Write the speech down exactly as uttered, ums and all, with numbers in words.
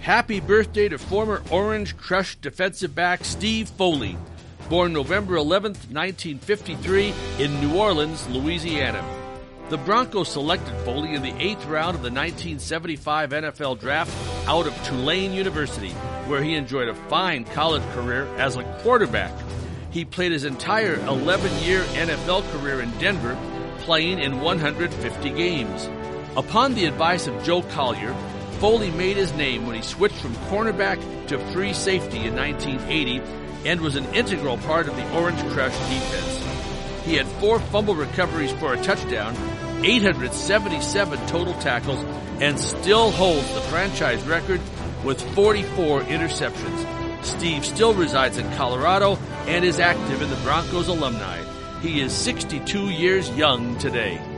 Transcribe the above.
Happy birthday to former Orange Crush defensive back Steve Foley, born November eleventh, nineteen fifty-three in New Orleans, Louisiana. The Broncos selected Foley in the eighth round of the nineteen seventy-five N F L Draft out of Tulane University, where he enjoyed a fine college career as a quarterback. He played his entire eleven-year N F L career in Denver, playing in one hundred fifty games. Upon the advice of Joe Collier, Foley made his name when he switched from cornerback to free safety in nineteen eighty and was an integral part of the Orange Crush defense. He had four fumble recoveries for a touchdown, eight hundred seventy-seven total tackles, and still holds the franchise record with forty-four interceptions. Steve still resides in Colorado and is active in the Broncos alumni. He is sixty-two years young today.